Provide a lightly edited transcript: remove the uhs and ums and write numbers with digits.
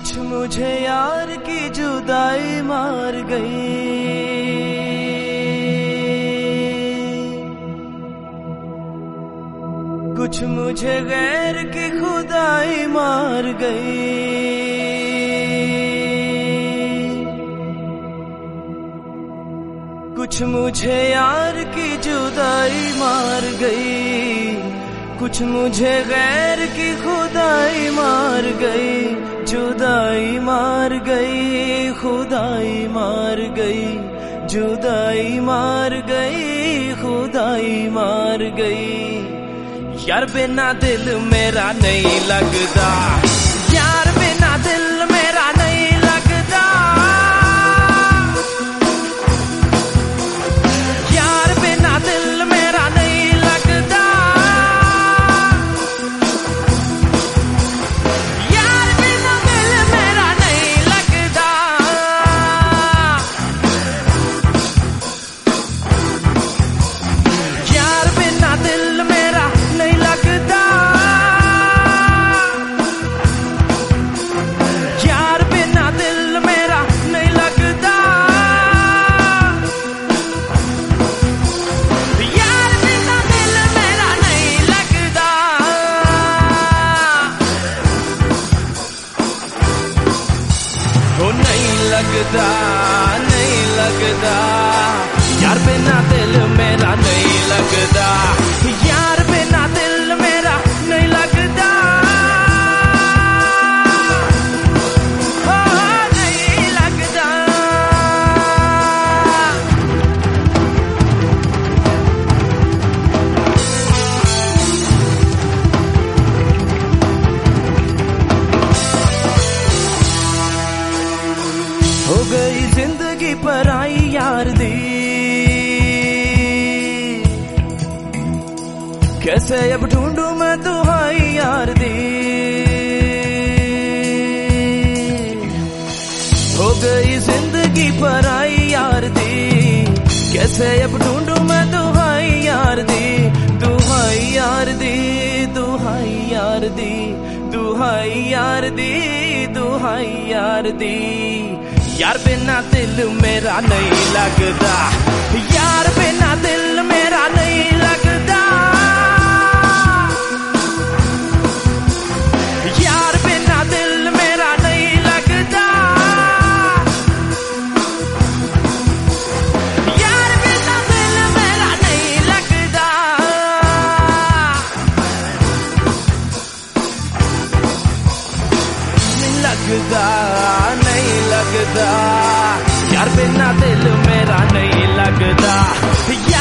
कुछ मुझे यार की जुदाई मार गई, कुछ मुझे गैर की खुदाई मार गई। कुछ मुझे यार की जुदाई मार गई, कुछ मुझे गैर की खुदाई मार गई। जुदाई मार गई, खुदाई मार गई, जुदाई मार गई, खुदाई मार गई। यार बिना दिल मेरा नहीं लगता, यार बिना दिल मेरा नहीं लगता, यार बिना दिल मेरा नहीं लगता, यार बिना दिल मेरा नहीं लगता। यार बिना दिल मेरा नहीं लगता, यार बिना दिल मेरा नहीं लगता, यार बिना दिल मेरा नहीं लगता। वो नहीं लगता, नहीं लगता, यार बिना दिल मेरा नहीं लगता, यार बिना दिल मेरा नहीं लगता, नहीं लगता। हो गई जिंदगी पराई यार दी, कैसे अब ढूंढूं मैं दुहाई यार दी। हो गई जिंदगी पराई यार दी, कैसे अब ढूंढूं मैं दुहाई यार दी। दुहाई यार दी, दुहाई यार दी, दुहाई यार दी, दुहाई यार दी। यार बिना दिल मेरा नहीं लगता, यार बिना दिल मेरा नहीं लगता, यार बिना दिल मेरा नहीं लगता, यार बिना दिल मेरा नहीं लगता। नहीं लगता, नहीं लगता, यार बिना दिल मेरा नहीं लगता।